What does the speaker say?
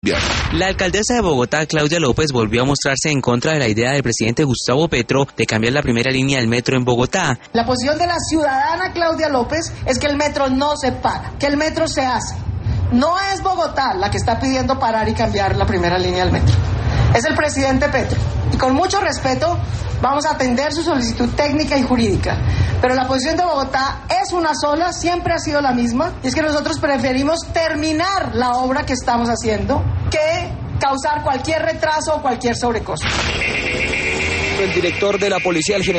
La alcaldesa de Bogotá, Claudia López, volvió a mostrarse en contra de la idea del presidente Gustavo Petro de cambiar la primera línea del metro en Bogotá. La posición de la ciudadana Claudia López es que el metro no se para, que el metro se hace. No es Bogotá la que está pidiendo parar y cambiar la primera línea del metro. Es el presidente Petro. Y con mucho respeto vamos a atender su solicitud técnica y jurídica. Pero la posición de Bogotá es una sola, siempre ha sido la misma. Y es que nosotros preferimos terminar la obra que estamos haciendo que causar cualquier retraso o cualquier sobrecosto. El director de la policía, el general